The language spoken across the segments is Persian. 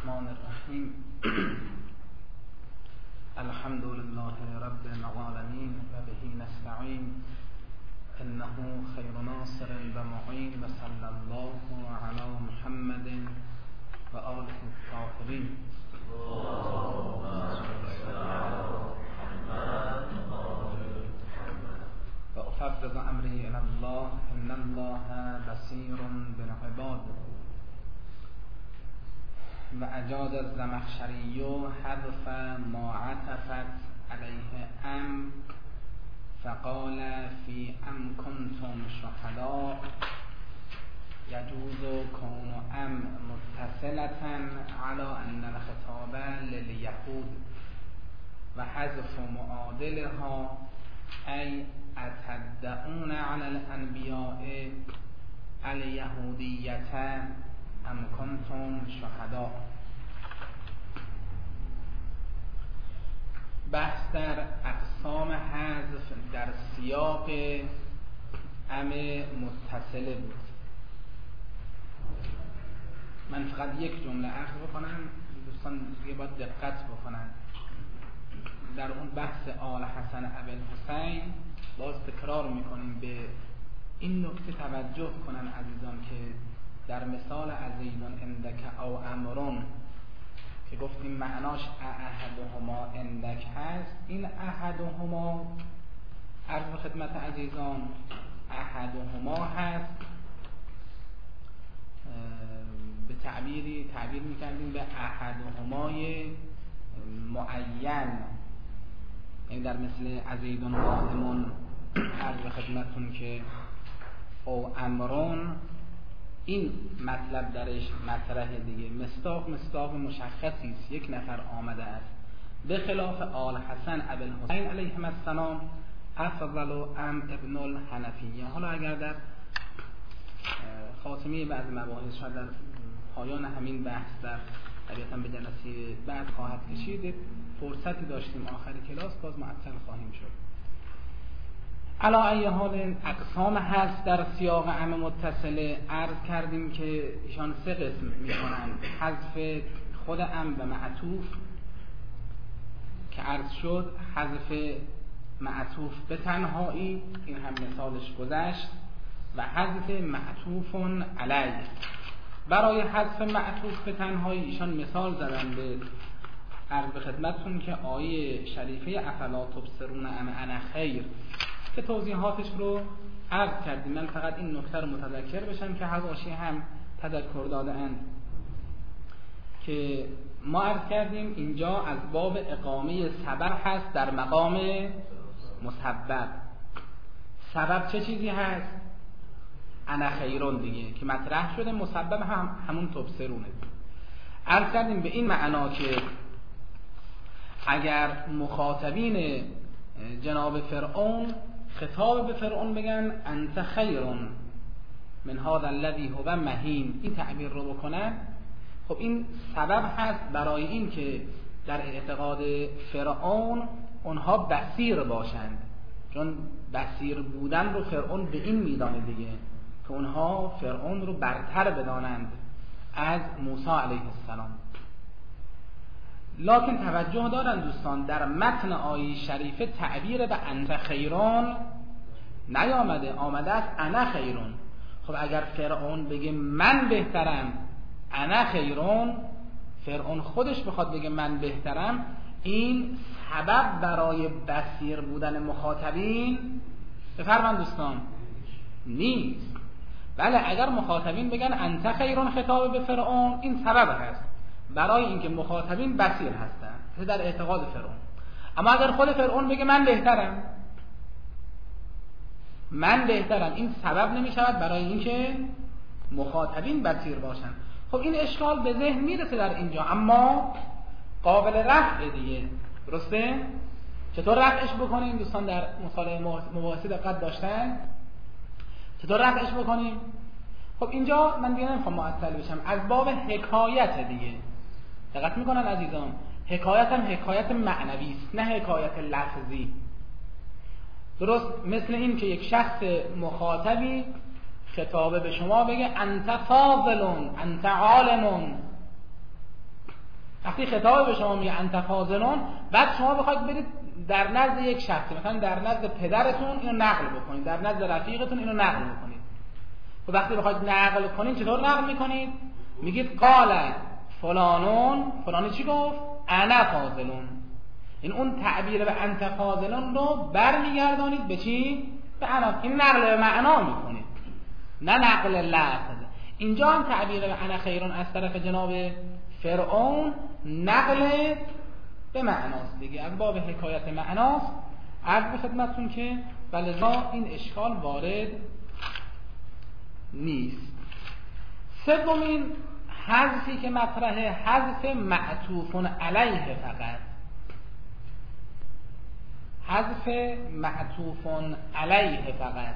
الرحمن الرحیم. الحمد لله رب العالمین و به نستعین، انه خیر ناصر و معین، و صلی الله علی محمد و آله الطاهرین. و افوض امری الی الله، ان الله بصیر بالعباد. و اجاز الزمخشری حذف ما عطفت علیه ام، فقال فی ام کنتم شهداء یجوز کون ام متصلة علی ان الخطاب للیهود و حذف معادلها ای اتدعون علی الانبیاء الیهودیة ام کنتم شهداء. بحث در اقسام حذف در سیاق ام متصله بود. من فقط یک جمله عرض بکنم، دوستان دیگه باید دقت بکنن. در اون بحث آل حسن ابی الحسین باز تکرار میکنیم، به این نکته توجه کنن عزیزان که در مثال عزیزون اندک او امرون که گفتیم معناش احدهما اندک هست، این احدهما عرض به خدمت عزیزان احدهما هست، به تعبیر میکردیم به احدهمای معین، یعنی در مثل عزیزون قائمون عرض به خدمتون که او امرون این مطلب درش مطرح دیگه، مصداق مشخصی است، یک نفر آمده است. به خلاف آل حسن ابی الحسین علیهم السلام افضل ام ابن الحنفیه. حالا اگر در خاتمه بعض مباحث، شاید در پایان همین بحث در طبیعتا به جلسه بعد خواهد کشید، فرصتی داشتیم آخر کلاس باز معطل خواهیم شد. علی ای حال اقسام هست در سیاق ام متصله. عرض کردیم که ایشان سه قسم میکنن: حذف خود ام و معطوف که عرض شد، حذف معطوف به تنهایی، این هم مثالش گذشت، و حذف معطوف علیه. برای حذف معطوف به تنهایی ایشان مثال زدن به عرض به خدمتتون که آیه شریفه افلا تبصرون ام انا خیر که توضیحاتش رو عرض کردیم. من فقط این نکته رو متذکر بشم که حواشی هم تذکر داده اند که ما عرض کردیم اینجا از باب اقامه سبب هست در مقام مسبب. سبب چه چیزی هست؟ انا خیرون دیگه که مطرح شده، مسبب همون تبصرونه. عرض کردیم به این معنا که اگر مخاطبین جناب فرعون خطاب به فرعون بگن انت خیرون من هذا الذی هو مهین، این تعبیر رو بکنن، خب این سبب هست برای این که در اعتقاد فرعون اونها بصیر باشند، چون بصیر بودن رو فرعون به این میدانه دیگه که اونها فرعون رو برتر بدانند از موسی علیه السلام. لکن توجه دارن دوستان، در متن آیه شریفه تعبیر به انت خیرون نیامده، آمده است انا خیرون. خب اگر فرعون بگه من بهترم، انا خیرون، فرعون خودش بخواد بگه من بهترم، این سبب برای بصیر بودن مخاطبین بفرمایید دوستان نیست. بله اگر مخاطبین بگن انت خیرون خطاب به فرعون، این سبب هست برای اینکه مخاطبین بصیر هستن در اعتقاد فرعون. اما اگر خود فرعون بگه من بهترم، این سبب نمی شود برای اینکه مخاطبین بصیر باشن. خب این اشکال به ذهن میرسه در اینجا، اما قابل رفع دیگه، درسته؟ چطور رفعش بکنیم؟ دوستان در مطالعه مباحثه دقت داشتن؟ چطور رفعش بکنیم؟ خب اینجا من دیگه نمیخوام معطل بشم، از باب حکایت دیگه دقت میکنن عزیزان، حکایت هم حکایت معنوی است نه حکایت لفظی. درست مثل این که یک شخص مخاطبی خطابه به شما بگه انت فاضلون، انت عالمون، وقتی خطاب به شما میگه انت فاضلون، بعد شما بخواید برید در نزد یک شخصی، مثلا در نزد پدرتون اینو نقل بکنید، در نزد رفیقتون اینو نقل بکنید. و وقتی بخواید نقل کنید چطور نقل میکنید؟ میگید قال فلانون، فلانی چی گفت؟ انا فاضلون. این اون تعبیر به انت فاضلون رو برمیگردانید به چی؟ به انا. این نقل به معنا میکنید، نه نقل لفظ. اینجا هم تعبیر به انا خیرون از طرف جناب فرعون نقل به معناست دیگه، از باب حکایت معناست. عرض به خدمتتون که ولذا این اشکال وارد نیست. سومین حذفی که مطرحه حذف معطوف علیه فقط، حذف معطوف علیه فقط.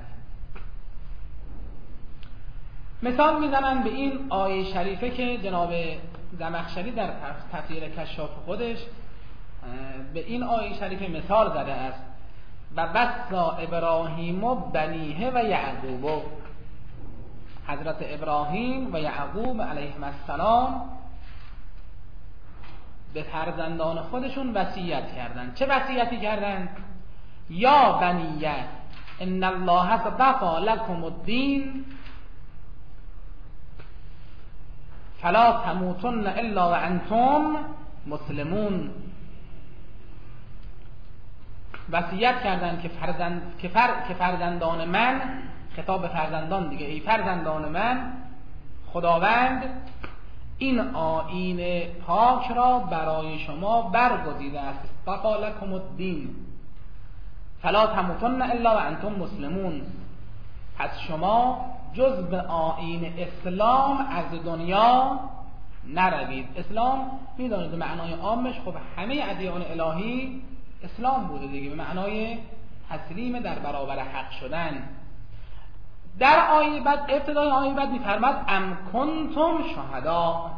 مثال میزنن به این آیه شریفه که جناب زمخشری در تفسیر کشاف خودش به این آیه شریفه مثال زده است: و وصا ابراهیم و بنیه و یعقوب. حضرت ابراهیم و یعقوب علیهم السلام به فرزندان خودشون وصیت کردند. چه وصیتی کردند؟ یا بنیه ان الله اصطفى لكم الدین فلا تموتن الا وانتم مسلمون. وصیت کردند که فرزندان من، خطاب به فرزندان دیگه، ای فرزندان من، خداوند این آیین پاک را برای شما برگزیده است. اصطفى لكم الدین فلا تموتن الا وانتم مسلمون. پس شما جز به آیین اسلام از دنیا نروید. اسلام میدانید به معنای عامش خب همه ادیان الهی اسلام بوده دیگه، به معنای تسلیم در برابر حق شدن. در آیه بعد، ابتدای آیه بعد می‌فرماد ام کنتم شهدا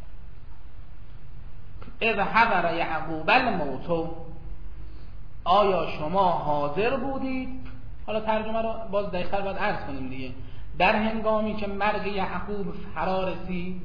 اذ حضر یعقوب الموت. آیا شما حاضر بودید؟ حالا ترجمه رو باز دقیق‌تر باید عرض کنیم دیگه. در هنگامی که مرگ یعقوب فرا رسید،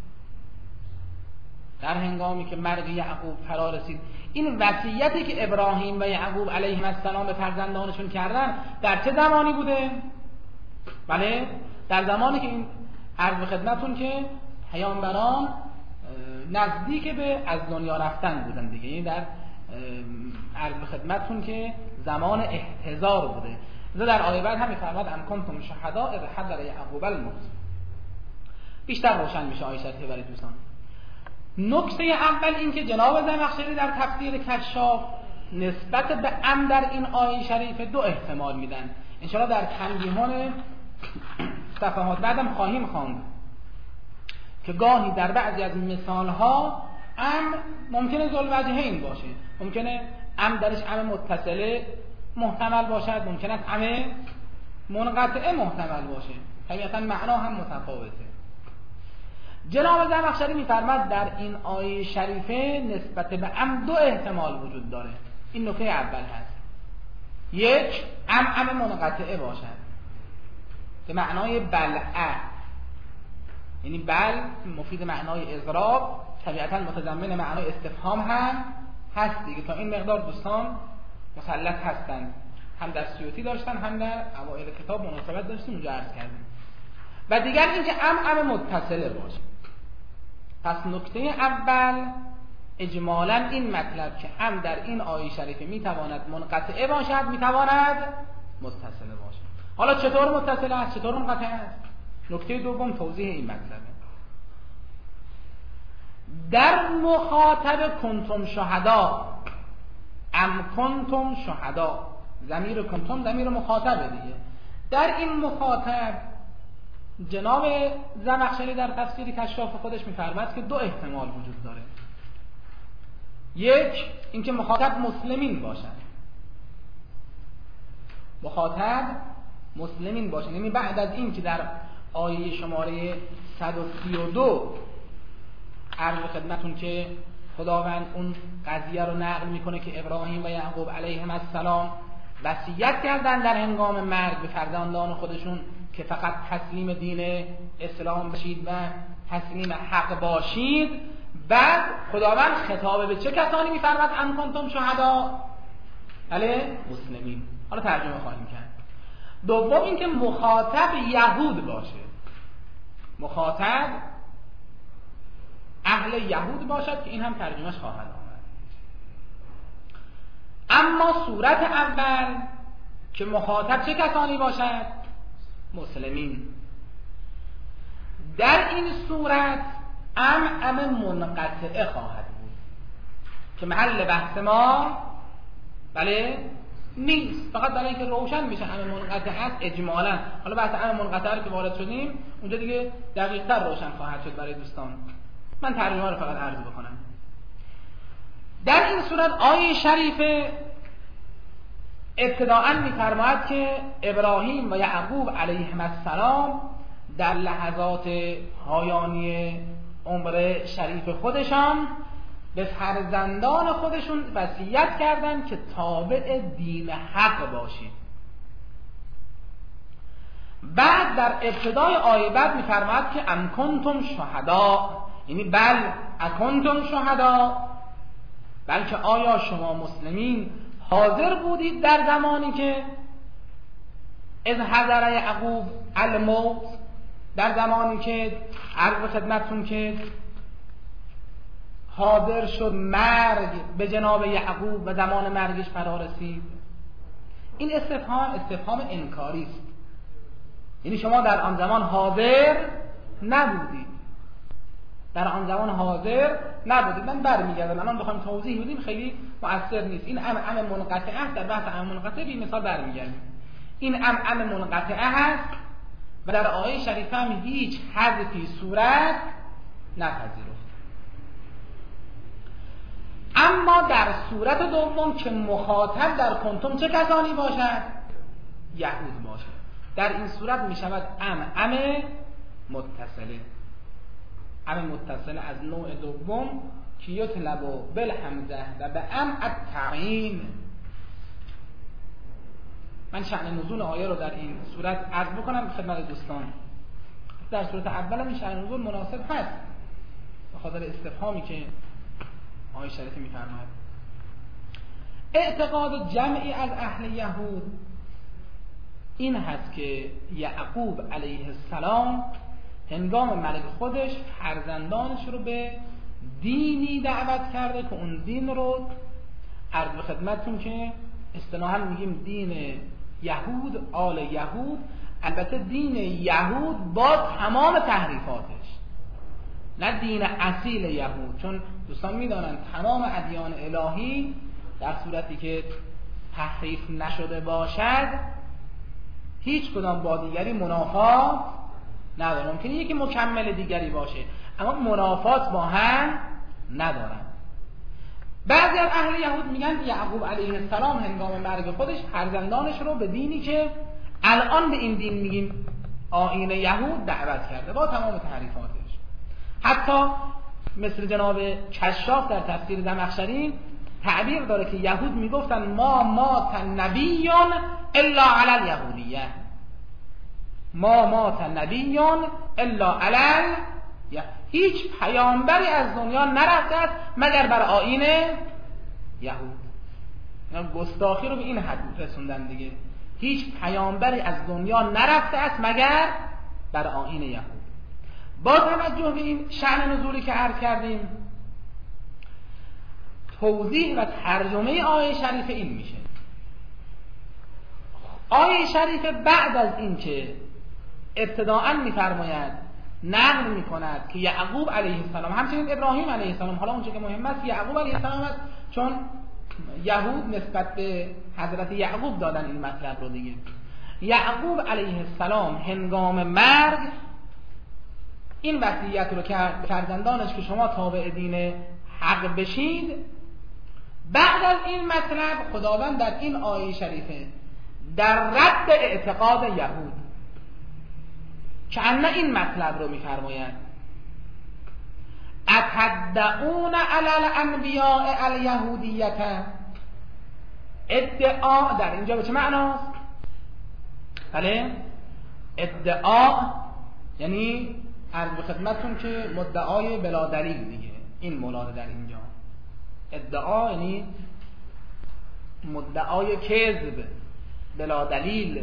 در هنگامی که مرگ یعقوب فرا رسید، این وصیتی که ابراهیم و یعقوب علیهم السلام به فرزندانشون کردن در چه زمانی بوده؟ بله، در زمانی که این عرض به خدمتون که پیامبران نزدیک به از دنیا رفتن بودن دیگه، این در عرض به خدمتون که زمان احتضار بوده. در آیه بعد هم می‌فرماد ام کنتم شهدا اذ حضر یعقوب الموت. بیشتر روشن میشه آیه شریفه برای دوستان. نکته اول این که جناب زمخشری در تفسیر کشاف نسبت به ام در این آیه شریفه دو احتمال میدن. انشاءالله در تنبیهان صفحات بعدم خواهیم خواند که گاهی در بعضی از مثالها ام ممکنه ذوالوجهین باشه، ممکنه ام درش ام متصله محتمل باشد، ممکنه ام منقطعه محتمل باشه، طبیعتا معنا هم متفاوته. جناب زمخشری می‌فرماد در این آیه شریفه نسبت به ام دو احتمال وجود داره. این نکته اول هست. یک، ام منقطعه باشد به معنای بلعه، یعنی بل مفید معنای اضراب، طبیعتا متضمن معنای استفهام هم هست دیگه. تا این مقدار دوستان مسلط هستند، هم در سیوطی داشتن هم در اوائل کتاب مناسبت داشتیم اونجا عرض کردیم. و دیگر اینکه ام متصله باشه. پس نکته اول اجمالا این مطلب که ام در این آیه شریفه میتواند منقطعه باشد، میتواند متصله باشد. حالا چطور متصله است، چطور منقطعه است؟ نکته دوم توضیح این مطلبه. در مخاطب کنتم شهدا، ام کنتم شهدا، ضمیر کنتم ضمیر مخاطبه دیگه. در این مخاطب جناب زمخشری در تفسیر کشاف خودش می‌فرماید که دو احتمال وجود داره. یک، اینکه مخاطب مسلمین باشد، مخاطب مسلمین باشد، یعنی بعد از این که در آیه شماره 132 عرض خدمتون که خداوند اون قضیه رو نقل میکنه که ابراهیم و یعقوب علیهم السلام وصیت کردن در هنگام مرگ به فرزندان خودشون که فقط تسلیم دین اسلام بشید و تسلیم حق باشید. بعد خداوند خطاب به چه کسانی می‌فرماد؟ ام کنتم شهدا، بله مسلمین. حالا ترجمه خواهیم کرد. دوم اینکه مخاطب یهود باشه، مخاطب اهل یهود باشد که این هم ترجمهش خواهد آمد. اما صورت اول که مخاطب چه کسانی باشد؟ مسلمین. در این صورت ام منقطعه خواهد بود که محل بحث ما بله نیست، فقط برای اینکه روشن میشه ام منقطعه است اجمالا. حالا بحث ام منقطعه رو که وارد شدیم اونجا دیگه دقیق‌تر روشن خواهد شد برای دوستان. من ترجمه رو فقط عرض بکنم. در این صورت آیه شریفه ابتداءً می‌فرماید که ابراهیم و یعقوب علیهم السلام در لحظات پایانی عمر شریف خودشان به فرزندان خودشون وصیت کردند که تابع دین حق باشید. بعد در ابتدای آیه بعد می‌فرماید که ام کنتم شهدا، یعنی بل اکنتم شهدا، بلکه آیا شما مسلمین حاضر بودید در زمانی که اذ حضر یعقوب الموت، در زمانی که عرض خدمتتون که حاضر شد مرگ به جناب یعقوب و زمان مرگش فرا رسید. این استفهام انکاری است، یعنی شما در آن زمان حاضر نبودید، در آن زمان حاضر نبودید. من برمیگردم الان بخوام توضیح بدیم خیلی مؤثر نیست. این ام منقطعه است. در بحث ام منقطعه به مثال برمیگردیم. این ام منقطعه هست و در آیه شریفه هم هیچ حذفی صورت نپذیرفت. اما در صورت دوم که مخاطب در کنتم چه کسانی باشد؟ یهود باشد. در این صورت می شود ام متصله، ام متصله از نوع دوم که یطلب بالحمزه و به ام التعیین. من شأن نزول آیه رو در این صورت عرض بکنم خدمت دوستان. در صورت اول هم این شأن نزول مناسب هست به خاطر استفهامی که آیه شریفه می‌فرماید. اعتقاد جمعی از اهل یهود این هست که یعقوب علیه السلام هنگام مرگ خودش فرزندانش رو به دینی دعوت کرده که اون دین رو عرض به خدمتتون که اصطلاحاً میگیم دین یهود، آل یهود. البته دین یهود با تمام تحریفاتش، نه دین اصیل یهود، چون دوستان میدانند تمام ادیان الهی در صورتی که تحریف نشده باشد هیچ کدام با دیگری منافات نداره. ممکنه یکی مکمل دیگری باشه اما منافات با هم ندارن. بعضی از اهل یهود میگن یعقوب علیه السلام هنگام مرگ خودش فرزندانش رو به دینی که الان به این دین میگیم آیین یهود دعوت کرده با تمام تحریفاتش. حتی مثل جناب کشاف در تفسیر زمخشری تعبیر داره که یهود میگفتن ما مات نبی الا علی الیهودیه، ما مات نبی الا علی، هیچ پیامبری از دنیا نرفته است مگر بر آیین یهود. یعنی گستاخی رو به این حد رسوندن دیگه. هیچ پیامبری از دنیا نرفته است مگر بر آیین یهود. با توجه به این شأن نزولی که عرض کردیم توضیح و ترجمه آیه شریف این میشه. آیه شریف بعد از این که ابتداءً میفرماید نقل میکند که یعقوب علیه السلام همچنین ابراهیم علیه السلام، حالا اونچه که مهم است یعقوب علیه السلام است چون یهود نسبت به حضرت یعقوب دادن این مطلب رو دیگه. یعقوب علیه السلام هنگام مرگ این وصیت رو کرد فرزندانش که شما تابع دین حق بشید. بعد از این مطلب خداوند در این آیه شریفه در رد اعتقاد یهود که این مطلب رو می‌فرماید اتدعون علی الانبیاء الیهودیه. ادعا در اینجا به چه معناست؟ بله ادعا یعنی عرض به خدمتتون که مدعای بلا دلیل دیگه. این مراد در اینجا. ادعا یعنی مدعای کذب بلا دلیل.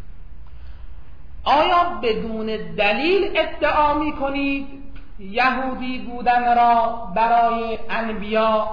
آیا بدون دلیل ادعا می کنید یهودی بودن را برای انبیا؟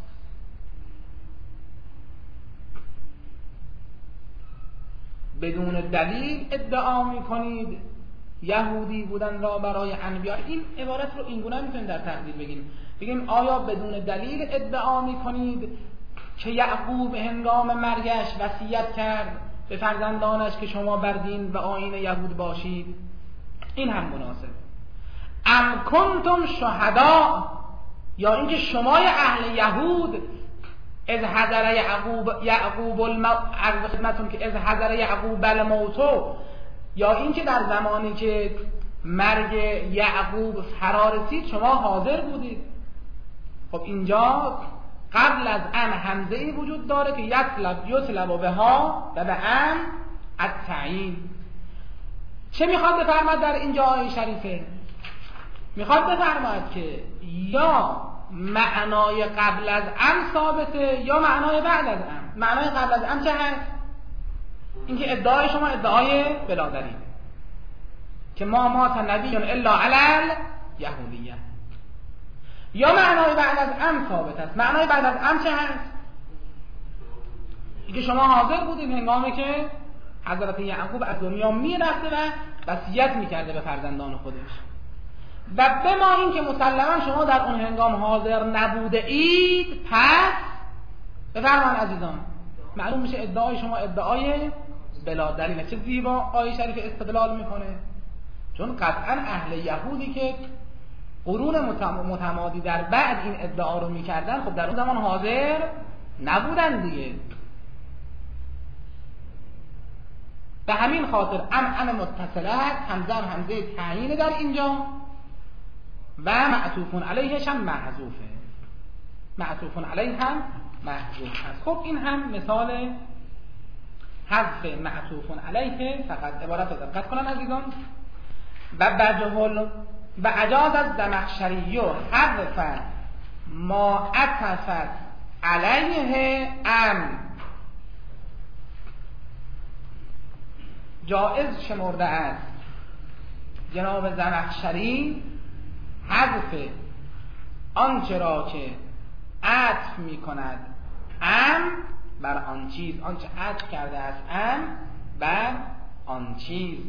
بدون دلیل ادعا می کنید یهودی بودن را برای انبیا. این عبارت رو اینگونه میتونیم در تقدیر بگیم آیا بدون دلیل ادعا می کنید که یعقوب هنگام مرگش وصیت کرد به فرزندانش که شما بر دین و آیین یهود باشید؟ این هم مناسب. ام کنتم شهدا، یا اینکه شما اهل یهود از حضر یعقوب خدمتون که از حضر یعقوب الموت، یا اینکه در زمانی که مرگ یعقوب فرا رسید شما حاضر بودید. خب اینجا قبل از ان همزه ای وجود داره که یطلب بها و به ان التعیین. چه میخواد بفرماید در اینجا آیه شریفه؟ میخواد بفرماید که یا معنای قبل از ان ثابته یا معنای بعد از ان. معنای قبل از ان چه هست؟ اینکه ادعای شما ادعای بلا دلیل که ما مات نبی الا علی یهودیه. یا معنای بعد از ام ثابت است. معنای بعد از ام چه هست؟ اینکه شما حاضر بودید هنگامی که حضرت یعقوب از دنیا میرفته و وصیت میکرده به فرزندان خودش، و به ما این که مسلما شما در اون هنگام حاضر نبوده اید، پس بفرمایید عزیزان معلوم میشه ادعای شما ادعای بلا دلیله. چه زیبا آیه شریف استدلال میکنه، چون قطعا اهل یهودی که قرون متمادی در بعد این ادعا رو میکردن خب در اون زمان حاضر نبودن دیگه. به همین خاطر ام متصله هست، همزه تعیین در اینجا و معطوفون علیهش هم محذوفه. معطوفون علیه هم محذوف هست. خب این هم مثال حذف معطوفون علیه. فقط عبارت رو دقت کنن عزیزان. و اجاز از زمخشری حذف ما عطفت علیه ام، جائز شمرده است جناب زمخشری حذف آنچه را که عطف می کند ام بر آن چیز، آنچه عطف کرده است ام بر آن چیز.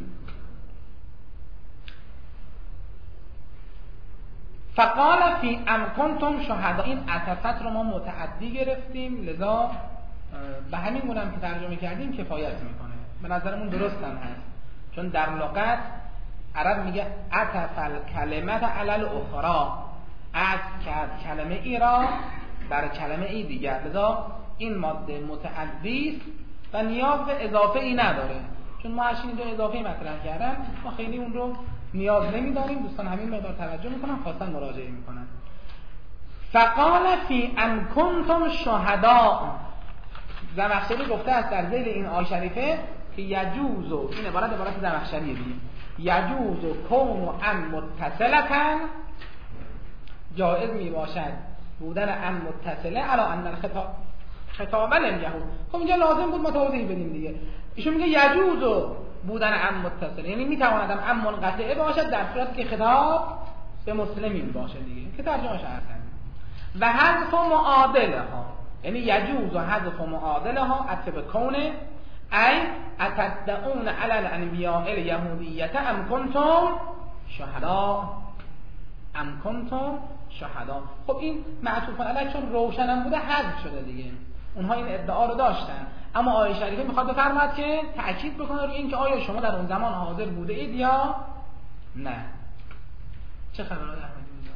فقال فی ام کنتم شهدا، این عطفت رو ما متعدی گرفتیم، لذا به همین گونه که ترجمه کردیم کفایت میکنه. به نظرمون درست هم هست، چون در لغت عرب میگه عطف الکلمت علی الاخرى، عطف کرد کلمه ای را بر کلمه ای دیگر، لذا این ماده متعدی است و نیاز به اضافه ای نداره. چون ما هرچی اینجا اضافه مطرح کردن ما خیلی اون رو نیاز نمیداریم. دوستان همین مقدار توجه میکنن، خواستن مراجعه میکنن. فقال فی ان کنتم شهدا، زمخشری گفته است در ذیل این آیه شریفه که یجوز، این عبارت زمخشریه دیگه، یجوز کون ام متصلتن، جائز می باشد بودن ام متصله علی ان الخطاب لليهود. خب اینجا لازم بود ما توضیح بدیم دیگه. ایشون میگه یجوز بودن ام متصله، یعنی میتواند ام منقطعه باشد در صورتی که خطاب به مسلمین باشه دیگه، که ترجمهش هستن. و حذف معادله ها، یعنی یجوز و حذف معادله ها اتبع کونه ای اتدعون علی الانبیاء الیهودیت ام کنتم شهدا، ام کنتم شهدا. خب این معطوف علیه چون روشنم بوده حذف شده دیگه، اونها این ادعا رو داشتن. اما آیه شریفه میخواد بفرماید که تأکید بکنه روی این که آیا شما در اون زمان حاضر بوده اید یا نه. چه خبره احمدی اینجا؟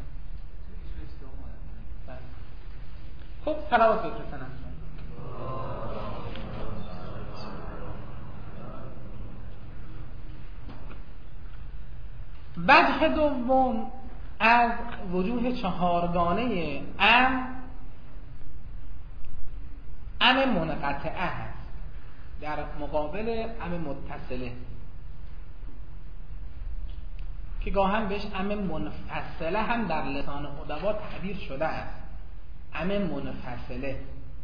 خب صلوات بفرستن. وجه دوم از وجوه چهارگانه ام منقطعه هست در مقابل ام متصله. که گاهن بهش ام منفصله هم در لسان ادبا تعبیر شده است. ام منفصله.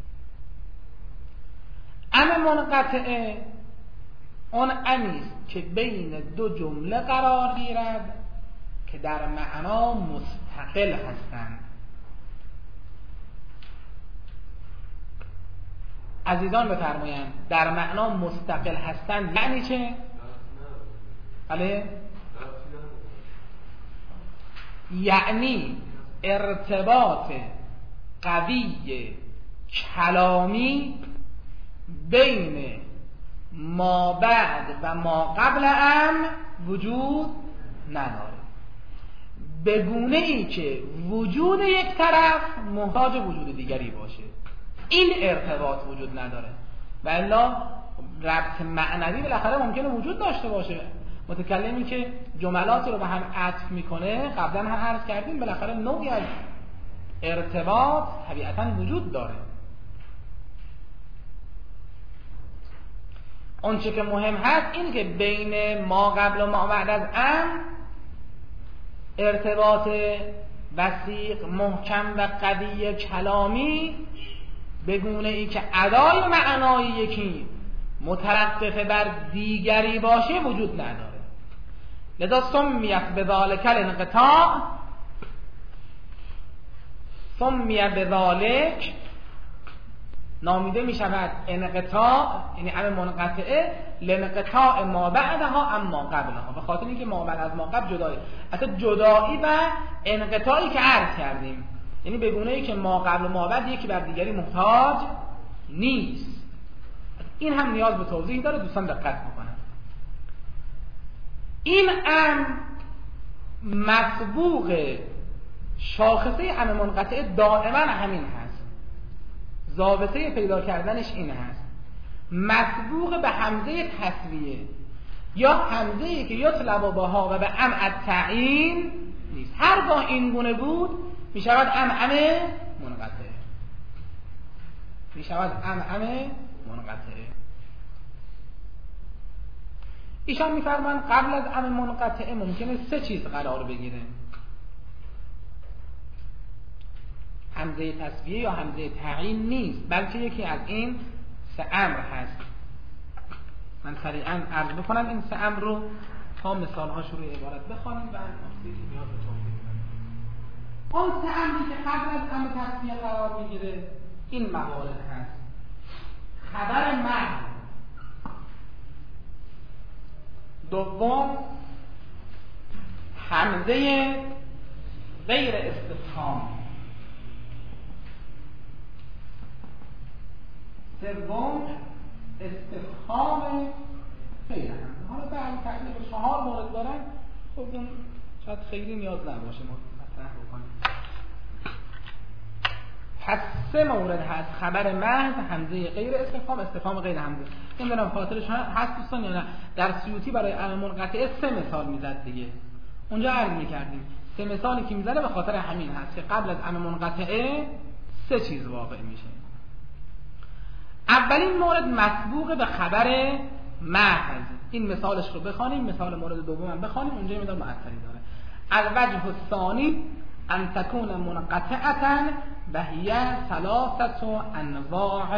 ام منقطعه اون امیست که بین دو جمله قرار گیرد که در معنا مستقل هستند. عزیزان بفرمایند در معنا مستقل هستند یعنی چه؟ بله؟ یعنی ارتباط قوی کلامی بین ما بعد و ما قبل ام وجود نداره، به گونه ای که وجود یک طرف محتاج وجود دیگری باشه. این ارتباط وجود نداره و الا ربط معنوی بالاخره ممکنه وجود داشته باشه. متکلمی که جملاتی رو به هم عطف میکنه، قبلا هم عرض کردیم، بالاخره نوعی از ارتباط طبیعتا وجود داره. اون چه که مهم هست اینه که بین ما قبل و ما بعد از ام ارتباط وثیق، محکم و قوی کلامی به گونه ای که ادای معنای یکی مترقف بر دیگری باشه وجود نداره. لذا سمیت بذالک الانقطاع، سمیت بذالک نامیده می شود انقطاع، یعنی ام منقطعه، لانقطاع ما بعدها اما قبلها، به خاطر اینکه ما بعد از ما قبل جدایی، اصلا جدایی و انقطاعی که عرض کردیم، یعنی به گونه ای که ما قبل و ما بعد یکی بر دیگری محتاج نیست. این هم نیاز به توضیح داره، دوستان دقت بکنن. این ام مسبوق شاخصه ام منقطعه دائما همین هست، ضابطه پیدا کردنش این هست، مسبوق به همزه تسویه یا همزه‌ای که یطلب بها و به ام التعیین نیست. هرگاه این گونه بود می شود ام منقطعه، می شود ام منقطعه. ایشان می‌فرمایند قبل از ام منقطعه ممکنه سه چیز قرار بگیره: همزه تسویه یا همزه تعیین نیست، بلکه یکی از این سه امر هست. من سریعا عرض بکنم این سه امر رو تا مثال‌هاش رو عبارت بخوانیم و نیاز به توضیح بدم. اون سه امری که قبل از ام تسویه قرار میگیره این موارد هست: خبر محض، دوم همزه غیر استفهام، سوم استفهام غیر همزه. حالا بعد تقریبا 4 مورد دارن، خب اون شاید خیلی نیاز نباشه ما مطرح بکنیم. پس 3 مورد هست: خبر محض، همزه غیر استفهام، استفهام غیر همزه. نمیدونم خاطرش هست دوستان یا نه. در سیوطی برای ام منقطعه 3 مثال میزد دیگه، اونجا عرض میکردیم 3 مثالی که میزنه به خاطر همین هست که قبل از ام منقطعه 3 چیز واقع میشه. اولین مورد مسبوق به خبر محض، این مثالش رو بخوانیم، مثال مورد دوم هم بخوانیم، اونجا یه مقدار معطلی داره. الوجه الثانی ان تكون منقطعه و هی 3 انواع،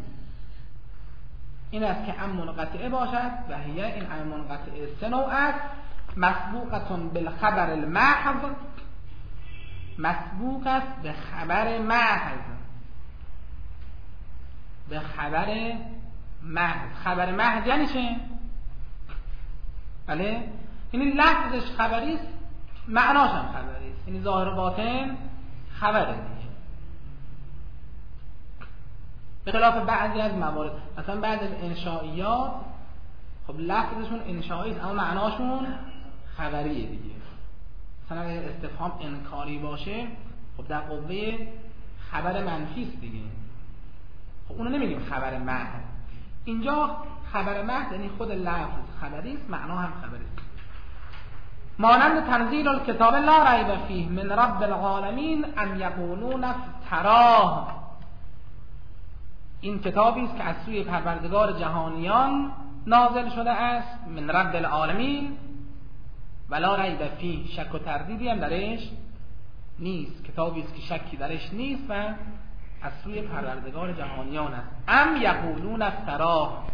این است که ام منقطعه باشد و هی این ام منقطعه 3 نوع است: مسبوقه بالخبر المحض، مسبوق است به خبر محض، به خبر محض. خبر محض یعنی چه؟ بله، یعنی لفظش خبری است، معناش هم خبری است، یعنی ظاهر و باطن خبره دیگه. به خلاف بعضی از موارد، مثلا بعضی از انشائیات خب لفظشون انشایی است اما معناشون خبریه دیگه. مثلا اگر استفهام انکاری باشه خب در قوه خبر منفی است دیگه، خب اونو نمیگیم خبر محض. اینجا خبر محض یعنی خود لفظ خبری است، معنا هم خبری است. مانند تنزیل الکتاب لا ریب فیه من رب العالمین ام یقولون افتراه، این کتابی است که از سوی پروردگار جهانیان نازل شده است، من رب العالمین، ولا ریب فیه، شک و تردیدی هم درش نیست. کتابی است که شکی درش نیست و از سوی پروردگار جهانیان است. ام یقولون افتراه،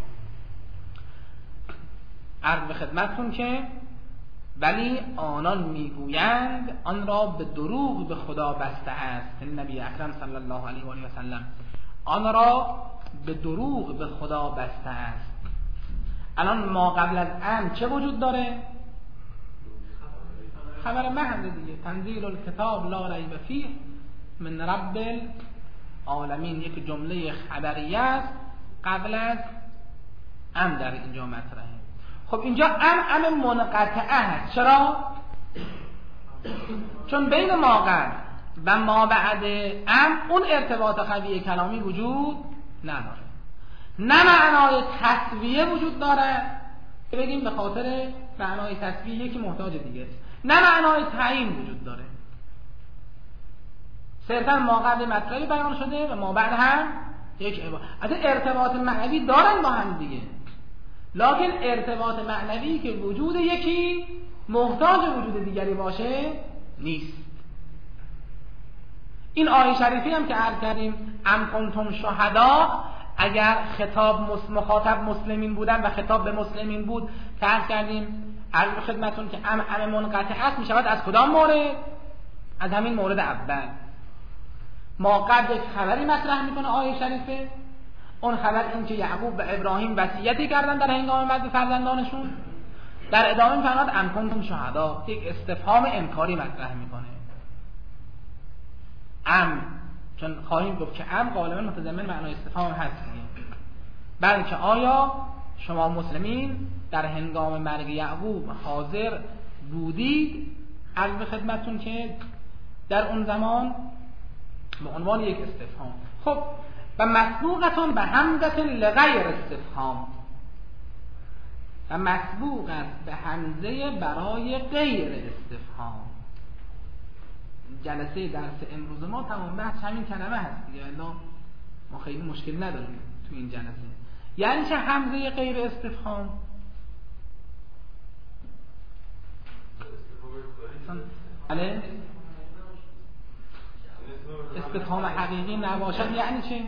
عرض به خدمتتون که ولی آنان میگویند آن را به دروغ به خدا بسته است. نبی اکرم صلی الله علیه و آله و سلم آن را به دروغ به خدا بسته است. الان ما قبل از ام چه وجود داره؟ خبر محض دیگه، تنزیل الکتاب لا ریب فیه من رب العالمین، یک جمله خبریه است قبل از ام در اینجا مطرحه. خب اینجا ام منقطعه هست. چرا؟ چون بین ما قبل و ما بعد ام اون ارتباط خفی کلامی وجود نداره. نه معنای تسویه وجود داره که بگیم به خاطر معنای تسویه یکی محتاج دیگه است، نه معنای تعیین وجود داره. صرفا ما قبل مطلبی بیان شده و ما بعد هم یک از ارتباط معنوی دارن با هم دیگه، لکن ارتباط معنوی که وجود یکی محتاج وجود دیگری باشه نیست. این آیه شریفی هم که عرض کردیم ام کنتم شهدا، اگر خطاب مخاطب مسلمین بودن و خطاب به مسلمین بود که عرض کردیم عرض به خدمتون که ام منقطع است، می شود از کدام مورد؟ از همین مورد اول. ما قبل یک خبری مطرح میکنه آیه شریفه، اون خبر این که یعقوب و ابراهیم وصیتی کردن در هنگام مرگ به فرزندانشون، در ادامه میفرماد ام کنتم شهدا، یک استفهام انکاری مطرح میکنه. ام، چون خواهیم گفت که ام غالبا متضمن معنای استفهام هست دیگه، بلکه آیا شما مسلمین در هنگام مرگ یعقوب حاضر بودید؟ عرض به خدمتتون که در اون زمان به عنوان یک استفهام. خب و مسبوقتون به همزه لغیر استفهام، و مسبوق است به همزه برای غیر استفهام. جلسه درس امروز ما تمام بحث همین کلمه هست دیگه، الا ما خیلی مشکل نداریم تو این جلسه. یعنی چه همزه غیر استفهام؟ بله استفهام حقیقی نباشد یعنی چه؟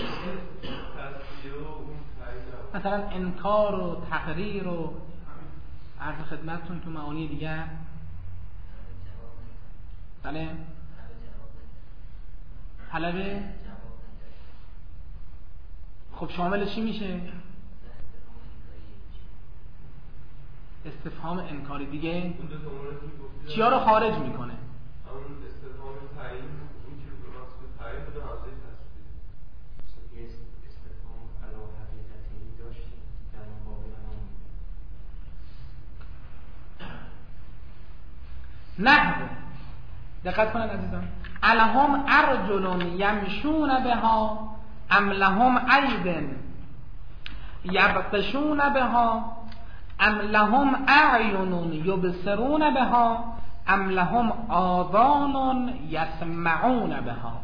مثلا انکار و تقریر و عرض خدمتتون تو معانی دیگر. بله طلبه خب شامل چی میشه؟ استفهام انکاری دیگه چیا رو خارج میکنه؟ نه دقت کنن عزیزان، الهم ارجل یمشون بها ام لهم عید یبطشون بها ام لهم اعین یبصرون بها ام لهم آذان یسمعون بها.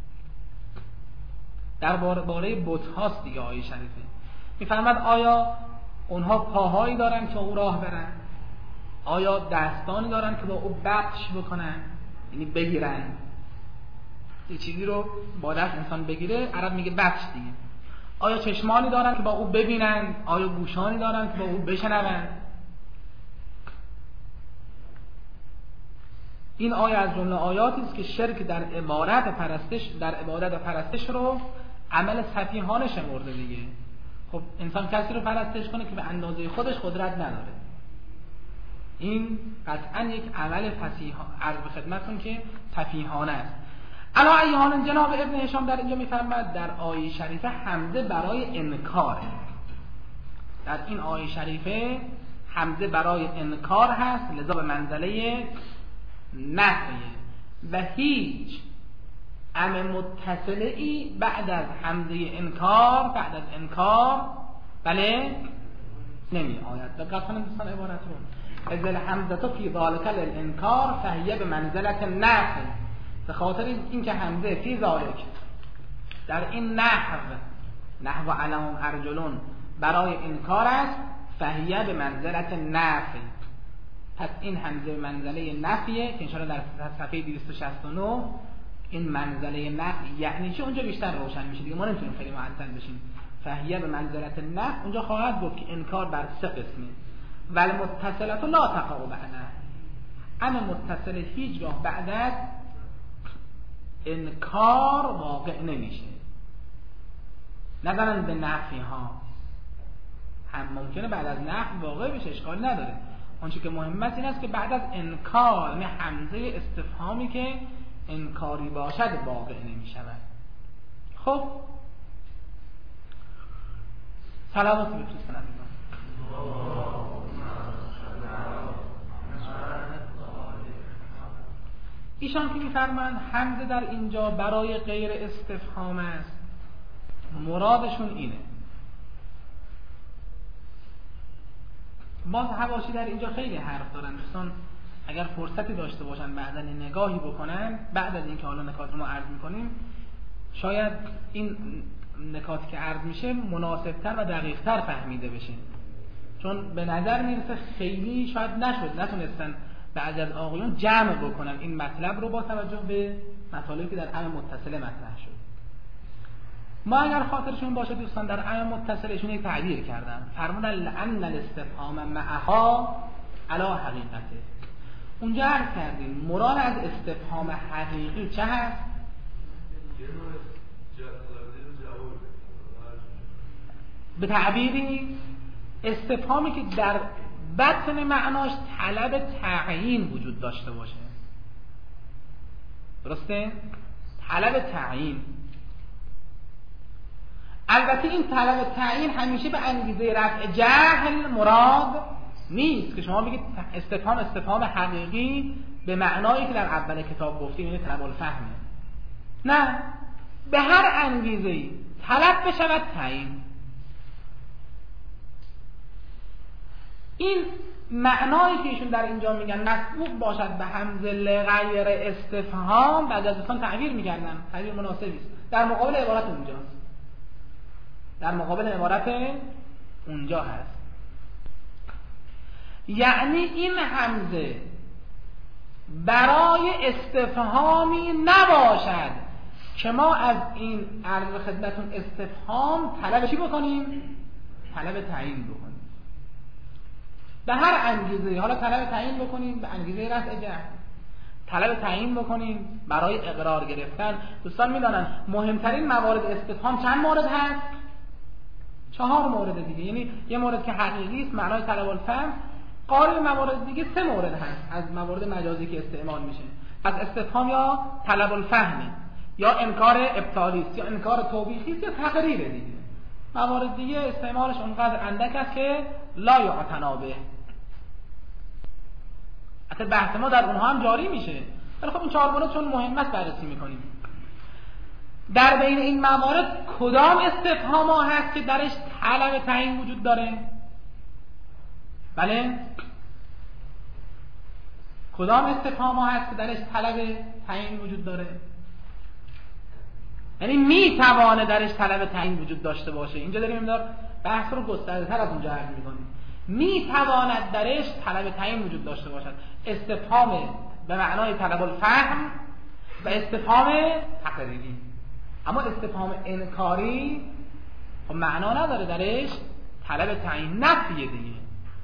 در باره بت هاست دیگه آیه شریفه. میفرماد آیا اونها پاهایی دارن که او راه برن؟ آیا دستانی دارن که با او بطش بکنن، یعنی بگیرن؟ یه چیزی رو با دست انسان بگیره عرب میگه بطش دیگه. آیا چشمانی دارن که با او ببینن؟ آیا گوشانی دارن که با او بشنون؟ این آیه از جمله آیاتی است که شرک در عبادت و پرستش رو عمل سفیهانه شمرده دیگه. خب انسان کسی رو پرستش کنه که به اندازه خودش قدرت نداره، این قطعا یک عمل عرض به خدمتتون که سفیهانه است. علا ایهان جناب ابن هشام در اینجا میفرماید در آیه شریفه حمزه برای انکار، در این آیه شریفه حمزه برای انکار هست، لذا به منزله نفیه و هیچ ام متصله‌ای بعد از حمزه انکار بله نمی آید. دقت کنید دوستان عبارت رو، از الحمزه فی ذالک الانکار فهیه به منزله نفی، به خاطر اینکه حمزه فی ذالک در این نحو علم ارجلون برای انکار است، فهیه به منزله نفی، پس این همزه منزله نفیه که انشاءالله در صفحه 269 این منزله نفی یعنی چه اونجا بیشتر روشن میشه دیگه، ما نمیتونیم خیلی معطل بشیم. فهیه به منزلت نفی اونجا خواهد گفت که انکار بر سه قسمه. ولی متصلت لا تقع بعده، اما متصل هیچگاه بعد از انکار واقع نمیشه. نظرا به نفی ها هم ممکنه بعد از نفی واقع بشه، اشکال نداره. آنچه که مهم است این است که بعد از انکار، یعنی همزه استفهامی که انکاری باشد واقع نمی شود. خب صلوات بفرستن عزیزان. ایشان که می‌فرمایند همزه در اینجا برای غیر استفهام است، مرادشون اینه. باز حواشی در اینجا خیلی حرف دارن، دوستان اگر فرصتی داشته باشن بعداً نگاهی بکنن بعد از اینکه حالا نکات رو ما عرض می‌کنیم، شاید این نکاتی که عرض میشه مناسب‌تر و دقیق‌تر فهمیده بشه، چون به نظر میرسه خیلی شاید نتونستن بعضی از آقایون جمع بکنن این مطلب رو با توجه به مطالبی که در عام متصله مطرح شد. ما اگر خاطرشون باشه دوستان در عام متصلشون یک تعبیر کردن، فرمودن لأن الاستفهام معها علی حقیقته. اونجا عرض کردیم مراد از استفهام حقیقی چه هست؟ به تعبیری استفهامی که در بطن معناش طلب تعیین وجود داشته باشه. درسته؟ طلب تعیین. البته این طلب تعیین همیشه به انگیزه رفع جهل مراد نیست که شما بگید استفهام حقیقی به معنایی که در اول کتاب گفتیم یعنی طلب الفهمه. نه، به هر انگیزه‌ای طلب بشود تعیین. این معنایی که ایشون در اینجا میگن مسبوق باشد به همزه لغیر استفهام، بعد از دوستان تعبیر میکردن، تعبیر مناسبی است در مقابل عبارت اونجاست، در مقابل عبارت اونجا هست. یعنی این همزه برای استفهامی نباشد که ما از این عرض خدمتون استفهام طلب چی بکنیم؟ طلب تعیین بکنیم. به هر انگیزه، حالا طلب تعیین بکنیم به انگیزه رفع جهل، طلب تعیین بکنیم برای اقرار گرفتن. دوستان میدانن مهمترین موارد استفهام چند مورد هست؟ 4 مورد دیگه، یعنی یه مورد که حقیقی است معنای طلب الفهم، قالب موارد دیگه 3 مورد هست از موارد مجازی که استعمال میشه. از استفهام یا طلب الفهمه یا انکار ابطالی است یا انکار توبیخی است یا تقریره دیگه. موارد دیگه استعمالش اونقدر اندک است که لا یعتنا به. حتی بحث ما در اونها هم جاری میشه، ولی خب این 4 مورد چون مهم است بررسی میکنیم. در بین این موارد کدام استفهام ها هست که درش طلب تعیین وجود داره؟ بله، کدام استفهام ها هست که درش طلب تعیین وجود داره؟ یعنی میتوانه درش طلب تعیین وجود داشته باشه. اینجا داریم مقدار بحث رو گسترده‌تر از اونجا عرض می‌کنیم. میتواند درش طلب تعیین وجود داشته باشد. استفهام به معنای طلب الفهم و استفهام تقریری. اما استفهام انکاری خب معنا نداره درش طلب تعیین، نفیه دیگه،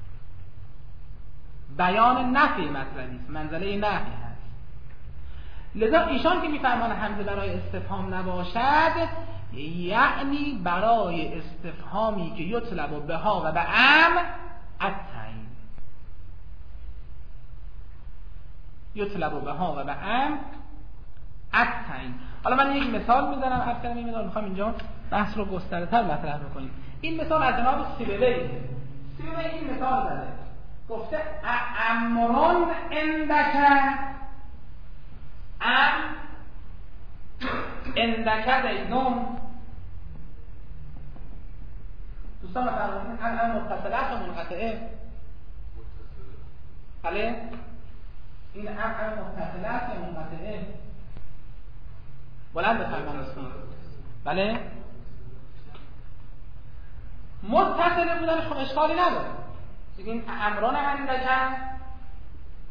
بیان نفی مطلبی است، منزله نفی هست. لذا ایشان که میفرمان همزه برای استفهام نباشد، یعنی برای استفهامی که یطلب بها و به ام التعیین، یطلب بها و به ام التعیین. حالا من یک مثال میزنم، عرض کردم این مثال میخوام اینجا بحث رو گسترده‌تر مطرح بکنیم. این مثال از جناب سیبوی این مثال زده، گفته امرون اندک اندک زیدون. دوستان بفرمایید ام متصله است و منقطعه؟ بله، این ام متصله است یا منقطعه؟ بلند بفرمایید. بله، متصله بودن خب اشکالی نداره. بگیم امران اندک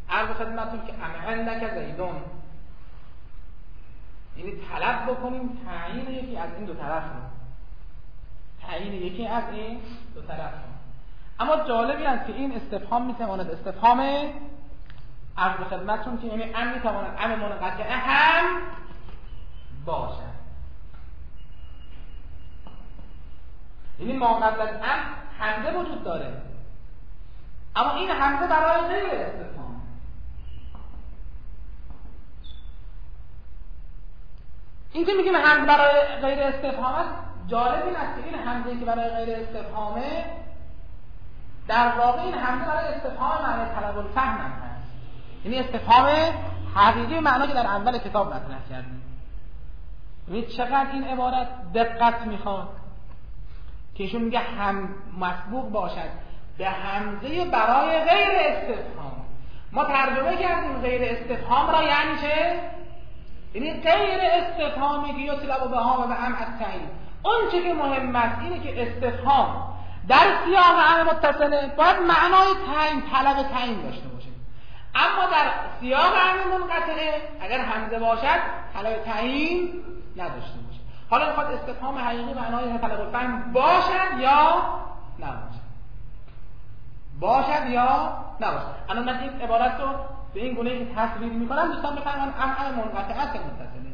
عرض خدمتتون که عندک زیدون، یعنی طلب بکنیم تعیین یکی از این دو طرف رو، تعیین یکی از این دو طرف رو. اما جالبی است که این استفهام میتواند استفهام عرض خدمتتون که یعنی ام میتواند ام منقطعه هم باشد. یعنی ما قبل از ام همزه وجود داره، اما این همزه برای غیر استفهام. این که میگیم همزه برای غیر استفهام است، جالب این است که این همزه‌ای که برای غیر استفهامه در واقع این همزه برای استفهام معنی طلب الفهم هم هست، یعنی استفهام حقیقی معنا که در اول کتاب مطرح کردیم. ببینید چقدر این عبارت دقت میخواد که ایشون میگه هم مسبوق باشد به همزه برای غیر استفهام. ما ترجمه کردیم غیر استفهام را یعنی چه؟ یعنی غیر استفهامی که یطلب بها و به هم التعیین. اون چه که مهم است اینه که استفهام در سیاق ام متصله باید معنای تعیین، طلب تعیین داشته باشه، اما در سیاق ام منقطعه اگر همزه باشد طلب تعیین نداشته باشه. حالا میخواد استفهام حقیقی معنای طلب الفهم باشد یا نباشد، باشد یا نباشد. الان من این عبارت رو به این گونه که تصویر میکنم دوستان بفهمن ام منقطعه است متصله.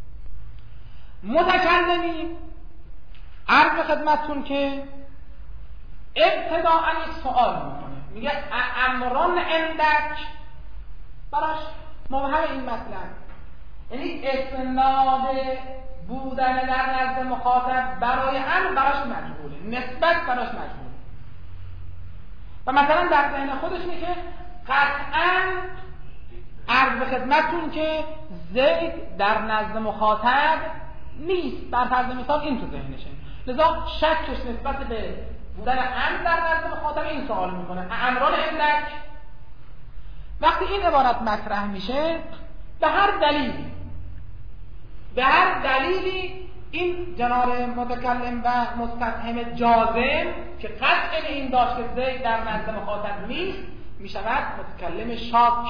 متکلمی عرض خدمتتون که ابتداءً سوال میکنه، میگه امران عندک، براش مبهم این مطلب، یعنی اسناد بودن در نزد مخاطب برای امر براش مجهوله، نسبت براش مجهوله. و مثلا در ذهن خودش میگه قطعاً عرض خدمتتون که زید در نزد مخاطب نیست، بر فرض مثال این تو ذهنشه، لذا شکش نسبت به بودن امر در نزد مخاطب این سوال میکنه امران عندک. وقتی این عبارت مطرح میشه به هر دلیلی این جناب متکلم و مستفهم جازم که قطع این داشت که زید در نزد مخاطب نیست میشود متکلم شاک،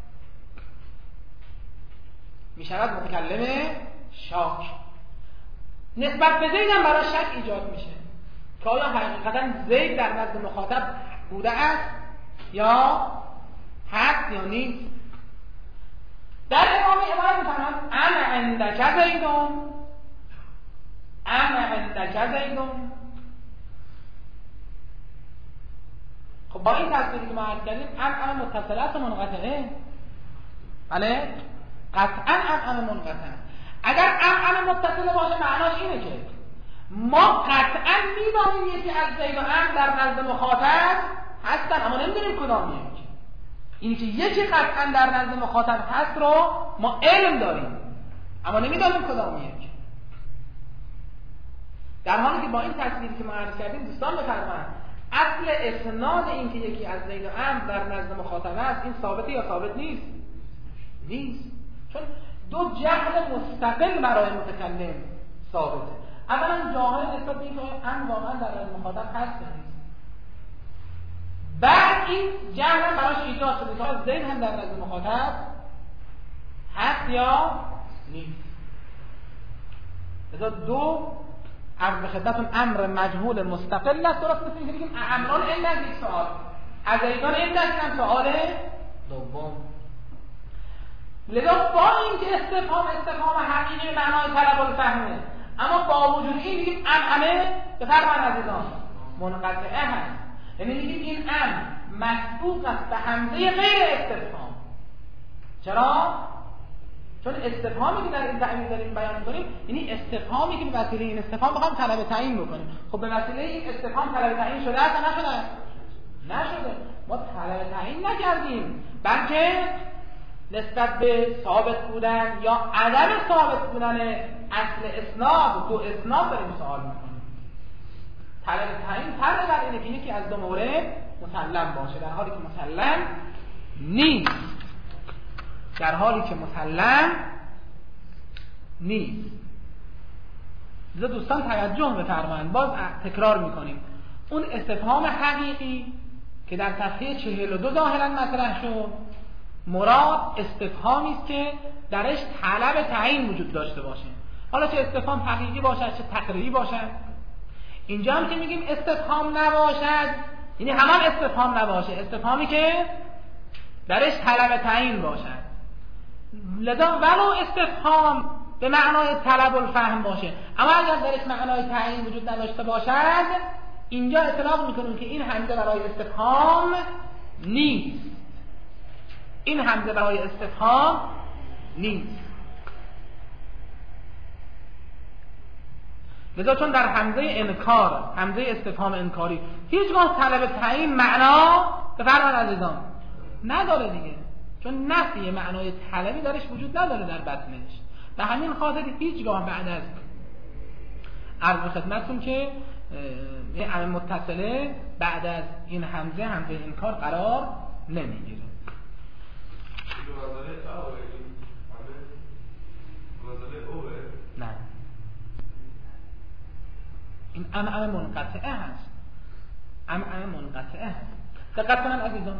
میشود متکلم شاک. نسبت به زید هم برای شک ایجاد میشه که آیا حقیقتا زید در نزد مخاطب بوده است یا هست یا نیست. در ادامه عبارت میفرماید ام عندک زیدون، ام عندک زیدون. خب با این تصویری که ما عرض کردیم ام متصله است و منقطعه؟ بله قطعا ام منقطعه. اگر ام متصله باشه معناش اینه که ما قطعا میدانیم یکی از زید و ام در نزد مخاطب هستن، اما نمیدونیم کدام یک. اینی که یکی قطعا در نزد مخاطب هست رو ما علم داریم اما نمیدانیم کدام یک. در حالی که با این تصویری که ما عرض کردیم دوستان بفرمایید اصل اسناد این که یکی از زید و ام در نزد مخاطب است این ثابته یا ثابت نیست؟ نیست، چون دو جهل مستقل برای متکلم ثابته. اولا جاهل نسبت به اینکه ام واقعا در نزد مخاطب هست یا نیست، بعد این جهل هم براش ایجاد شده که زید هم در نزد مخاطب هست یا نیست. لذا دو عرض خدمتتون امر مجهول مستقل است، درست مثل اینکه بگیم امران عندک یک سوال، از زیدان عندک هم سوال دوم. لذا با اینکه استفهام حقیقی معنای طلب الفهمه، اما با وجود این میگیم همه به فرمان عزیزان منقطعه هست، یعنی میگیم این مسبوق است به همزه غیر استفهام. چرا؟ چون استفهامی که در این تعیین داریم بیان می‌کنیم یعنی استفهامی که به وسیله این استفهام بخوایم طلب تعیین بکنیم. خب به وسیله این استفهام طلب تعیین شده است یا نشده؟ نشده. ما طلب تعیین نکردیم، بلکه نسبت به ثابت بودن یا عدم ثابت بودن اصل اسناد، دو اسناد داریم سوال می‌کنیم. طلب تعیین فرض بر اینه که یکی از دو مورد مسلم باشه، در حالی که مسلم نیست. در حالی که مسلم نیست. لذا دوستان توجه بفرمایید، باز تکرار میکنیم اون استفهام حقیقی که در صفحه 42 ظاهرا مطرح شد مراد استفهامی است که درش طلب تعیین وجود داشته باشه. حالا چه استفهام حقیقی باشد چه تقریری باشد. اینجا هم که میگیم استفهام نباشد یعنی هم استفهام نباشه، استفهامی که درش طلب تعیین باشد. لذا ولو استفهام به معنای طلب الفهم باشه اما اگر درش معنای تعیین وجود نداشته باشد اینجا اطلاق میکنیم که این همزه برای استفهام نیست. این همزه برای استفهام نیست. لذا چون در همزه انکار، همزه استفهام انکاری هیچگاه طلب تعیین معنا به فرمان عزیزان نداره دیگه، چون نفی معنای طلبی درش وجود نداره در بطنش. به همین خاطر هیچگاه بعد از عرض خدمتتون که این متصله بعد از این همزه انکار قرار نمیگیره. نه این منقطعه هست. منقطعه هست. دقت کنن عزیزان.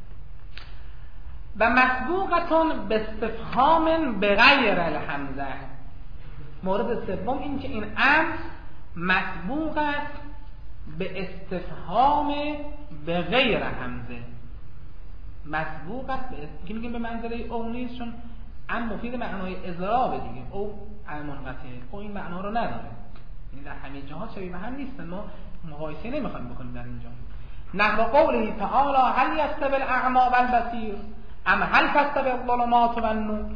و مسبوقتون به استفهام بغیر الحمزه. مورد سوم این که این مسبوق است به استفهام بغیر همزه. مسبوق است که میگیم به منزله او نیست، چون مفید معنای اضراب دیگه. او منقطعه، او این معنا رو نداره. یعنی در همه جهات شبیه به هم نیستن. ما مقایسه نمیخوایم بکنیم در اینجا. نحو قوله تعالی هل یستوی الاعمی والبصیر ام هل تستوی الظلمات والنور.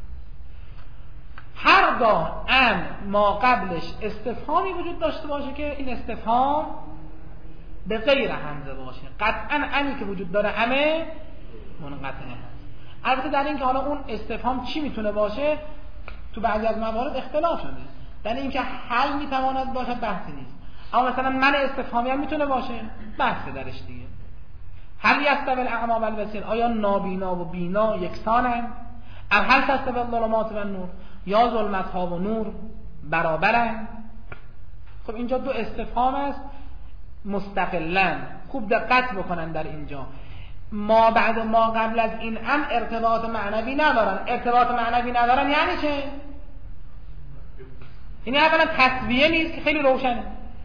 هرگاه ما قبلش استفهامی وجود داشته باشه که این استفهام به غیر همزه باشه، قطعا امی که وجود داره منقطعه هست. البته در این که حالا اون استفهام چی میتونه باشه تو بعضی از موارد اختلاف شده. در این که حل میتواند باشه بحثی نیست، اما مثلا من استفهامی هم میتونه باشه بحث درش دیگه. هل یستوی الاعمی والبصیر، آیا نابینا و بینا یکسانند؟ ام هل تستوی الظلمات والنور، یا ظلمت ها و نور برابرند؟ خب اینجا دو استفهام است مستقلن. خوب دقت بکنن در اینجا. ما بعد و ما قبل از این ارتباط معنوی ندارن. ارتباط معنوی ندارن یعنی چه؟ یعنی اولا تسویه نیست که خیلی روشنه،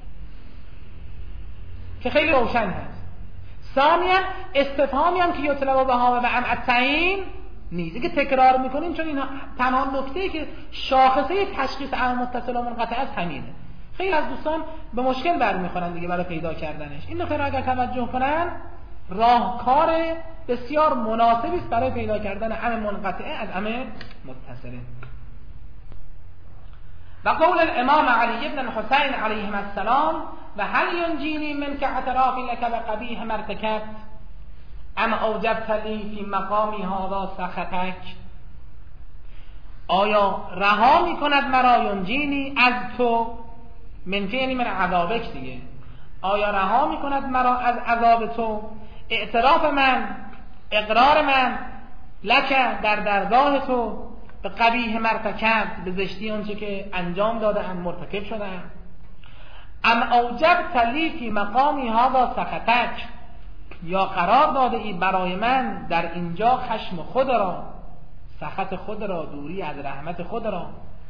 که خیلی روشن هست. ثانیا استفهامی هم که یطلب بها و ام التعیین نیست. که تکرار میکنیم چون اینا تنها نکته‌ای که شاخصه تشخیص ام متصل و منقطع است همینه. خیلی از دوستان به مشکل برمیخورن دیگه برای پیدا کردنش. این نکته را اگر توجه کنن راهکار بسیار مناسبی است برای پیدا کردن ام منقطعه از ام متصله. و قول الامام علی بن الحسین علیهم السلام و هل ینجینی من که اعترافی لک و قبیح مرتکب ام اوجبت لی فی مقامی هذا سخطک. آیا رها میکند مرا ینجینی از تو، من که یعنی من عذابک دیگه، آیا رها میکند مرا از عذاب تو، اعتراف من، اقرار من لک در درگاه تو به قبیح مرتکب، به زشتی اونچه که انجام داده ام مرتکب شده ام اوجبت لی فی مقامی هذا سخطک، یا قرار داده ای برای من در اینجا خشم خود را، سخط خود را، دوری از رحمت خود را.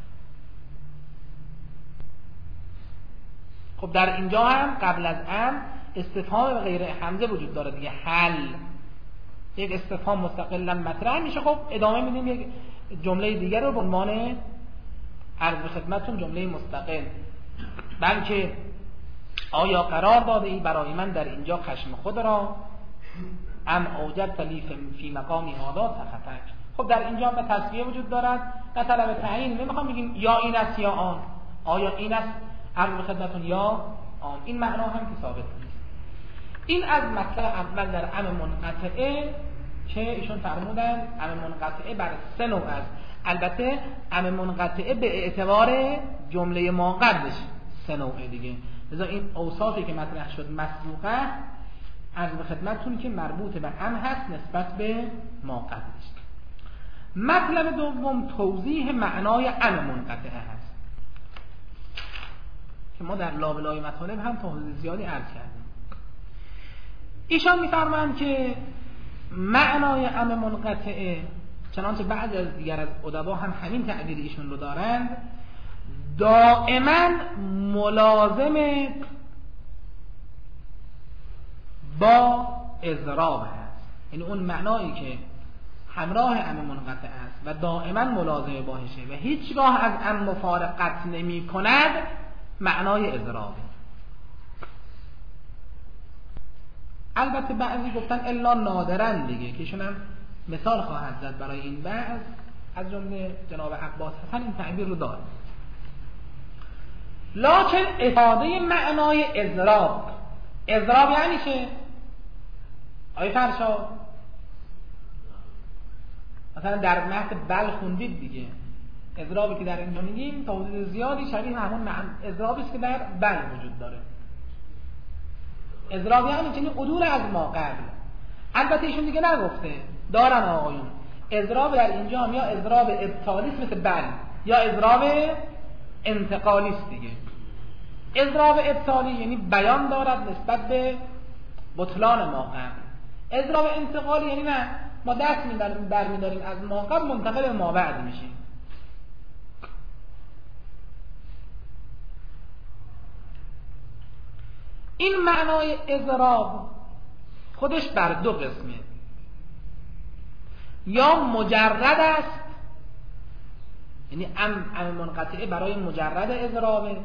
خب در اینجا هم قبل از استفهام غیر همزه وجود داره دیگه. حل یک استفهام مستقلا مطرح میشه. خب ادامه میدیم یک جمله دیگر رو به عنوان عرض خدمتتون جمله مستقل. بلکه آیا قرار داده ای برای من در اینجا خشم خود را ام اوجبت لی فی مقامی هذا سخطک. خب در اینجا به تصفیه وجود دارد، نه طلب تعیین. نمیخوام بگیم یا این است یا آن، آیا این است عرض خدمتتون یا آن. این معنا هم که ثابت نیست. این از مطلب اول در ام منقطعه که ایشون فرمودن ام منقطعه بر سه نوع است. البته ام منقطعه به اعتبار جمله ما قبلش سه نوعه دیگه. لذا این اوصافی که مطرح شد مسبوقه عرض خدمتتون که مربوط به ام هست نسبت به ما قبلش. مطلب دوم توضیح معنای ام منقطعه هست که ما در لابلای مطالب هم توضیح زیادی عرض کردیم. ایشان می‌فرمایند که معنای عم منقطعه چنانچه بعضی از دیگر از ادبا هم همین تعبیر ایشون رو دارند، دائما ملازم با اضراب هست. یعنی اون معنایی که همراه عم منقطع است و دائما ملازم باشه و هیچگاه از عم مفارقت نمی کند، معنای اضرابه. البته بعضی گفتن الا نادرن دیگه، که ایشون هم مثال خواهد زد برای این بحث، از جمله جناب عباس حسن این تعبیر رو داره. لکن افاده معنای اضراب یعنی چه؟ آیه فرشاد مثلا در متن بل خوندید دیگه، اضرابی که در اینجا میگیم تا حدود زیادی شبیه همون اضرابی است که در بل وجود داره. اضراب یعنی چنین عدول از ما قبل. البته ایشون دیگه نگفته، دارن آقایون اضراب در اینجا هم یا اضراب ابطالی مثل بل یا اضراب انتقالی است دیگه. اضراب ابطالی یعنی بیان دارد نسبت به بطلان ما قبل. اضراب انتقالی یعنی نه، ما دست برمی‌داریم از ما قبل منتقل به ما بعد میشیم. این معنای اضراب خودش بر دو قسمه، یا مجرد است، یعنی عم منقطعه برای مجرد اضرابه،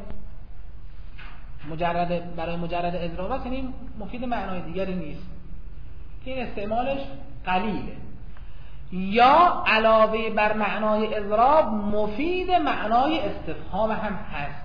برای مجرد اضراب است، یعنی مفید معنای دیگری نیست که این استعمالش قلیله، یا علاوه بر معنای اضراب مفید معنای استفهام هم هست.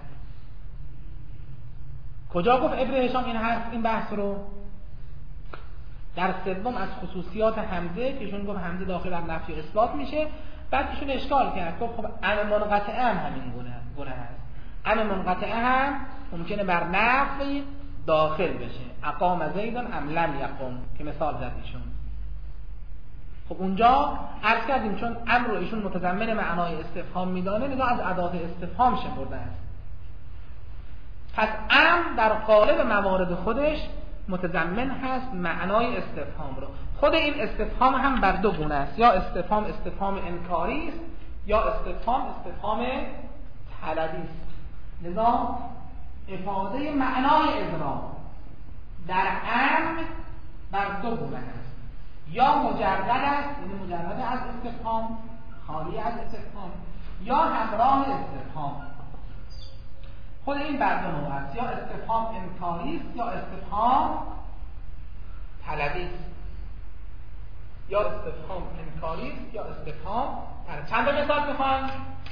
کجا گفت ابن هشام این بحث رو؟ در سوم از خصوصیات حمزه که ایشون گفت حمزه داخل بر نفی و اثبات میشه. بعد ایشون اشکال کرد، گفت خب عم منقطعه هم همین گونه هست، عم منقطعه هم ممکنه بر نفی داخل بشه، اقام زیدن ام لم یقم که مثال زد ایشون. خب اونجا عرض کردیم چون امر رو ایشون متضمن معنای استفهام میدانه، لذا از ادوات استفهام شمرده است. پس امر در قالب موارد خودش متضمن هست معنای استفهام رو. خود این استفهام هم بر دو گونه است، یا استفهام انکاری است یا استفهام طلبی است. لذا افاده معنای اضراب در امر بر دو گونه است، یا مجرد است، یعنی مجرد از استفهام، خالی از استفهام، یا همراه استفهام. خود این بر دو نوع است، یا استفهام انکاری است یا استفهام طلبی است. یا استفهام انکاری است یا استفهام طلبی. چند مثال میخوان؟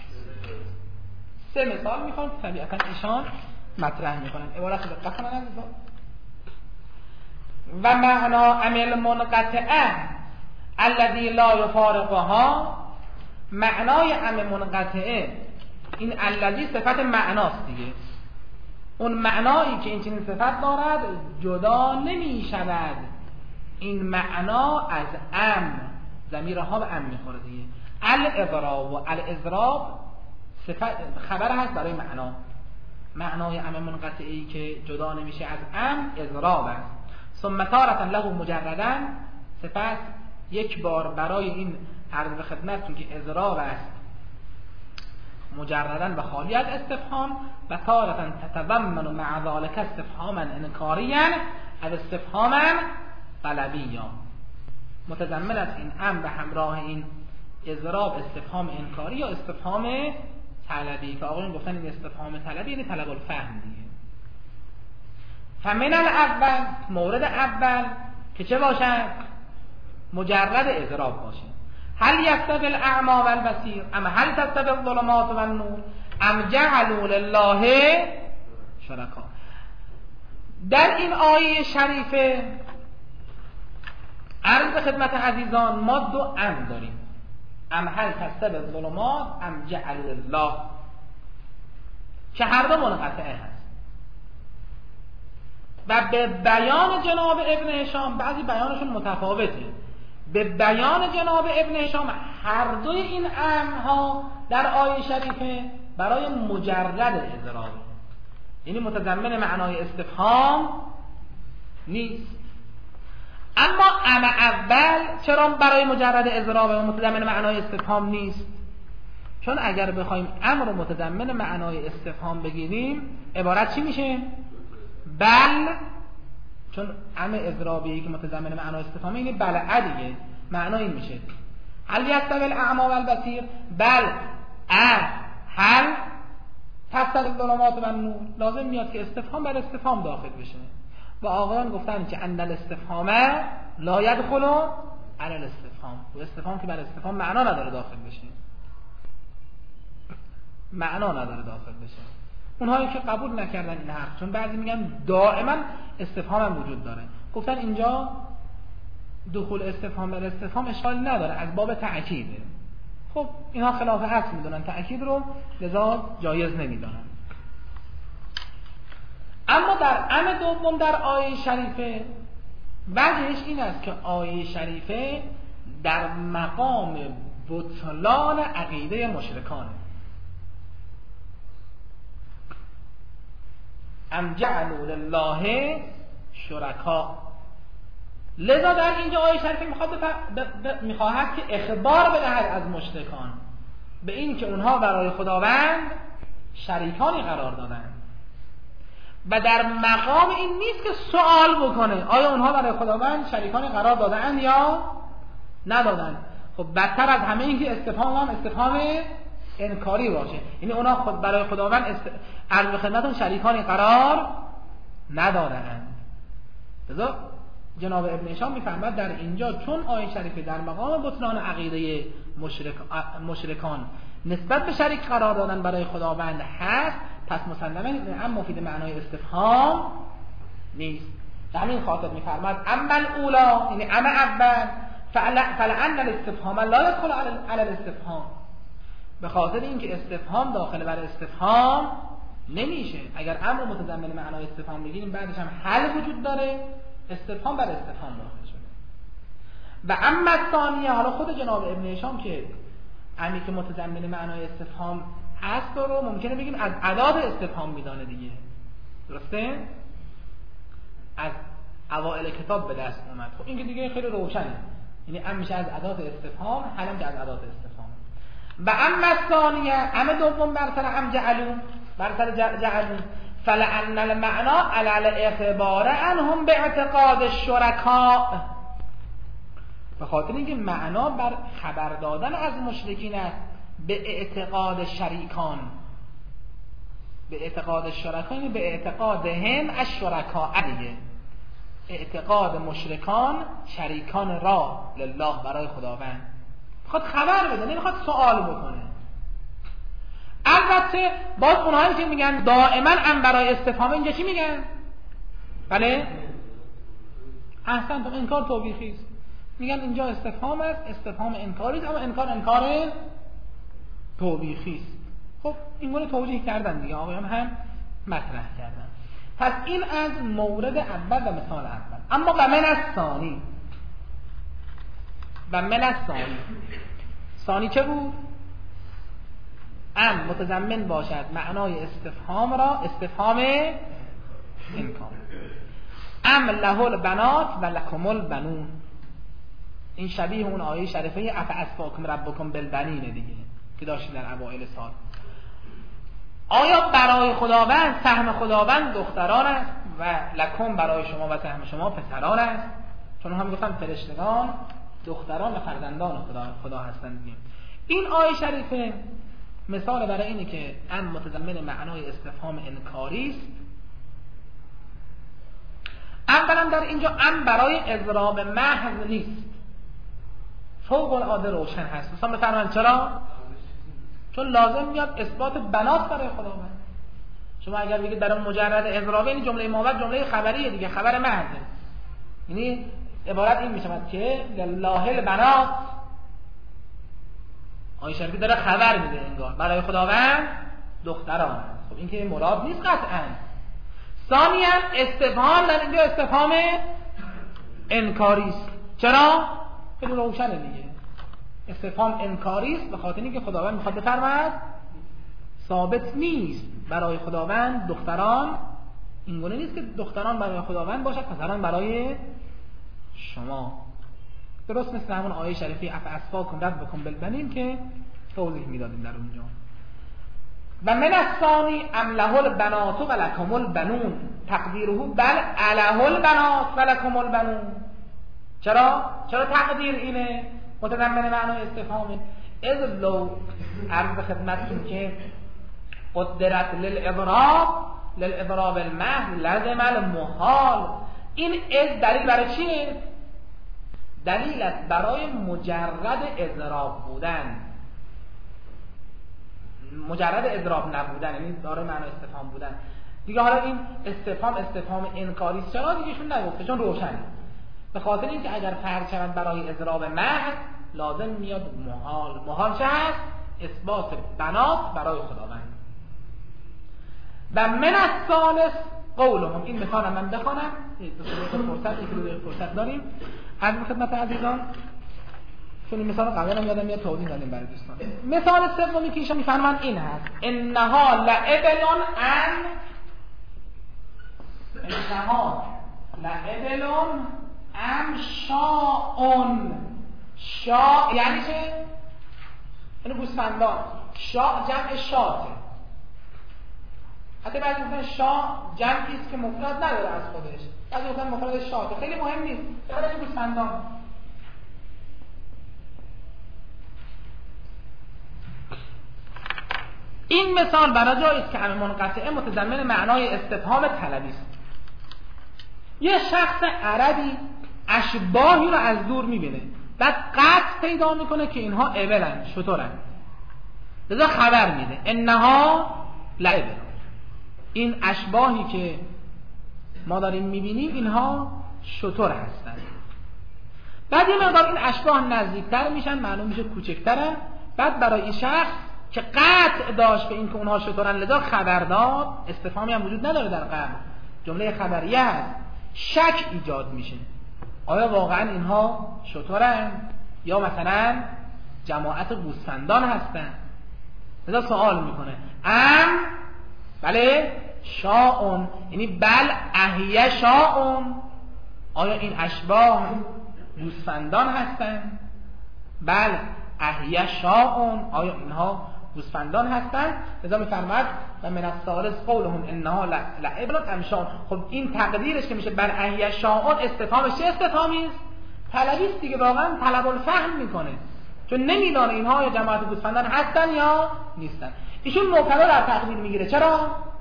3 مثال میخوان طبیعتا ایشان مطرح میکنن. عبارت دقت کنن عزیزان. و معنا عمل منقطعه الذی لا یفارقها، معنای عمل منقطعه این الذی صفت معناست دیگه، اون معنایی که این چنین صفت دارد جدا نمی شود. این معنا از ضمیرها به میخوره دیگه. الاضراب و الاضراب صفت خبر هست برای معنای منقطعی که جدا نمیشه از اضراب است. ثم تارة له مجردا، سپس یک بار برای این عرض به خدمتتون که اضراب است مجردن و خالی از استفهام، و تارة تتضمن مع ذلك استفهاما انکاریا از استفهاما طلبیا، متضمن است این به همراه این اضراب استفهام انکاری یا استفهام طلبی، که آقایون گفتن این استفهام طلبی یعنی طلب الفهم دیگه. فمن الاول، مورد اول که چه باشد؟ مجرد اضراب باشه. هل یستوی الاعمی والبصیر ام هل تستوی الظلمات والنور ام جعلوا لله شرکا. در این آیه شریفه عرض خدمت عزیزان ما دو ام داریم، ام هل تستوی الظلمات ام جعلوا لله، که هر دو منقطعه هست. و به بیان جناب ابن هشام، بعضی بیانشون متفاوته، به بیان جناب ابن هشام هر دوی این امرها در آیه شریفه برای مجرد اضراب، یعنی متضمن معنای استفهام نیست. اما ام اول چرا برای مجرد اضراب و متضمن معنای استفهام نیست؟ چون اگر بخوایم امر رو متضمن معنای استفهام بگیریم عبارت چی میشه؟ بل، چون ام اضرابی که متضمن معنای استفهامه اینه بلع دیگه، معنا این میشه هل یستوی الاعمی والبصیر، بل هل تستوی الظلمات والنور. لازم میاد که استفهام بر استفهام داخل بشه و آقایان گفتن که ان الاستفهام لا يدخل على الاستفهام، و استفهام که بر استفهام معنا نداره داخل بشه، معنا نداره داخل بشه. اونهایی که قبول نکردن این حرف، چون بعضی میگن دائما استفهام هم وجود داره، گفتن اینجا دخول استفهام بر استفهام اشکالی نداره، از باب تأکیده. خب اینها خلاف حدس میدونن، تأکید رو لذا جایز نمیدونن. اما در ام دوم در آیه شریفه وجهش این است که آیه شریفه در مقام بطلان عقیده مشرکانه. ام جعلوا لله شرکا، لذا در اینجا آیه شریفه میخواهد که اخبار بدهد از مشرکان به این که اونها برای خداوند شریکانی قرار دادند و در مقام این نیست که سوال بکنه آیا اونها برای خداوند شریکانی قرار دادند یا ندادند. خب بدتر از همه این که استفهام هم استفهام انکاری باشه، یعنی اونها خود برای خداوند عرض به خدمتتون شریکانی قرار ندادند. لذا جناب ابن هشام میفهمد در اینجا چون آیه شریفه در مقام بطلان عقیده مشرکان نسبت به شریک قرار دادن برای خداوند هست، پس مسلماً ام مفید معنای استفهام نیست. به همین خاطر میفرماد اما الاولا، یعنی ام اول فلعن الاستفهام لا يدخل على الاستفهام، به خاطر اینکه استفهام داخل بر استفهام نمیشه. اگر امر متضمن معنای استفهام بگیریم بعدش هم حل وجود داره، استفهام بر استفهام داخل شده. و اما الثانیه، حالا خود جناب ابن هشام که امی که متضمن معنای استفهام هست رو ممکنه بگیم از ادات استفهام میدانه دیگه، درسته؟ از اوائل کتاب به دست اومد. خب این که دیگه خیلی روشنه، یعنی ام میشه از ادات استفهام، حلم که از ادات استفهام. و اما الثانیه، ام دوم بر سر ام جعلون، بر سر جعلون فلعن المعنا علی الاعتبار عنهم باعتقاد الشرکاء، به خاطر اینکه معنا بر خبر دادن از مشرکین است به اعتقاد شریکان، به اعتقاد شرکان، به اعتقادهم الشرکاء دیگه، اعتقاد مشرکان شریکان را لله برای خداوند، میخواد خبر بده، نمیخواد سوال بکنه. البته باز اونهایی که میگن دائما ام برای استفهام، اینجا چی میگن؟ بله احسن، تو انکار توبیخی است، میگن اینجا استفهام است، استفهام انکاری است، اما انکار توبیخی است. خب این گونه توجیه کردن دیگه، آقایان هم مطرح کردن. پس این از مورد اول و مثال اول. اما و من الثانی، و من الثانی، ثانی چه بود؟ ام متضمن باشد معنای استفهام را، استفهام انکار. ام له البنات و لکم البنون، این شبیه اون آیه شریفه افاسفاکم ربکم بالبنین دیگه که داشتیم در اوائل سال. آیا برای خداوند سهم خداوند دختران است و لکم برای شما و سهم شما پسران است؟ چون هم گفتم فرشتگان دختران و فرزندان خدا هستند. این آیه شریفه مثال برای اینه که ام متضمن معنای استفهام انکاری است. اولا در اینجا ام برای اضراب محض نیست، فوق العاده روشن هست. مثلا بفرمایید چرا؟ چون لازم میاد اثبات بنات برای خداوند. شما اگر بگید در مجرد اضراب، این جمله ماورد جمله خبریه دیگه، خبر محضه، یعنی عبارت این میشود که لله البنات، آیه شریفه داره خبر میده انگار برای خداوند دختران. خب این که مراد نیست قطعا. ثانیاً استفهام در اینجا استفهام انکاری است. چرا؟ خیلی روشنه دیگه، استفهام انکاری است به خاطر اینکه خداوند میخواد بفرماید ثابت نیست برای خداوند دختران، این گونه نیست که دختران برای خداوند باشد پسران برای شما. درست مثل همون آیه شریفی افاسفاکم ربکم بالبنین که توضیح میدادیم در اونجا. و من الثانی ام له البنات و لکم البنون تقدیره بل اله البنات و لکم البنون. چرا تقدیر اینه؟ متضمن معنای استفهامه. اذ لو عرض خدمتتون که قدرت للاضراب المحض لازم المحال. این از دلیل برای چیه؟ دلیل است برای مجرد اضراب بودن، مجرد اضراب نبودن، یعنی داره معنی استفهام بودن دیگه. حالا این استفهام انکاری چرا دیگهشون نگفته؟ چون روشنه. به خاطر اینکه اگر فرض شود برای اضراب محض لازم میاد محال چه هست؟ اثبات بنات برای خداوند. و من الثالث قولهم. این مثال من بخوانم فرصت داریم از خدمت عزیزان، چون این مثال قبلا هم یادم میاد توضیح دادیم برای دوستان. مثال سومی که ایشون میفرمایند این هست: انها لعبلون ام شاءون. شاء یعنی چه؟ یعنی گوسفندان. شاء جمع شاته. حتی بعضی میگن شاء جمعی است که مفرد نداره از خودش، بعضی میگن مفرد شاته. خیلی مهم نیست، فقط گوسفندان. این مثال برای جایی است که ام منقطعه متضمن معنای استفهام طلبی است. یه شخص عربی اشباهی رو از دور میبینه، بعد قطع پیدا میکنه که اینها ابلن، شترن، لذا خبر میده انها لعبه. این اشباهی که ما داریم میبینیم اینها شتر هستن. بعد یه مقدار این اشباه نزدیکتر میشن، معلوم میشه کوچکترن. بعد برای این شخص که قطع داشت به این که اونها شترن لذا خبر داد، استفهامی هم وجود نداره در قبل، جمله خبریه هست، شک ایجاد میشه آیا واقعا اینها شترن یا مثلا جماعت گوسفندان هستن. لذا سوال میکنه بله شاءون، یعنی بل احیه شاءون، آیا این اشباه گوسفندان هستن؟ بل احیه شاءون، آیا اینها گوسفندان هستن؟ لذا میفرماد و من الثالث قولهم انها لعبلون ام شاءون. خب این تقدیرش که میشه بل احیه شاءون، استفهامش چه استفهامی است؟ طلبی است دیگه، واقعا طلب الفهم میکنه، چون نمیدونه اینها یا جماعت گوسفندان هستن یا نیستن. ایشون مبتدا در تقدیر میگیره. چرا؟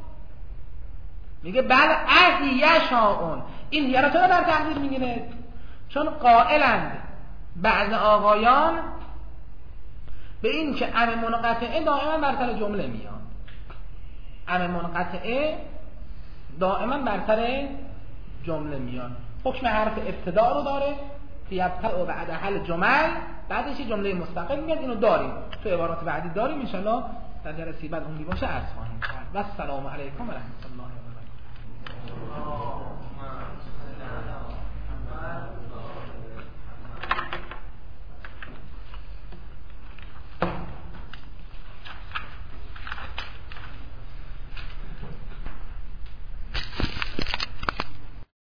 میگه بل احیه شاءون. این هیه را چرا در تقدیر میگیره؟ چون قائلند بعض آقایان به این که ام منقطعه دائما برتر جمله میاد. ام منقطعه دائما برتر جمله میاد. حکم حرف ابتدا رو داره که یبتع و بعد حل جمل، بعدش جمله مستقل میاد. اینو داریم تو عبارات بعدی داریم، انشالله در جلسه بعد اون باشه عرض خواهیم کرد. و السلام علیکم و رحمت الله و برکاته.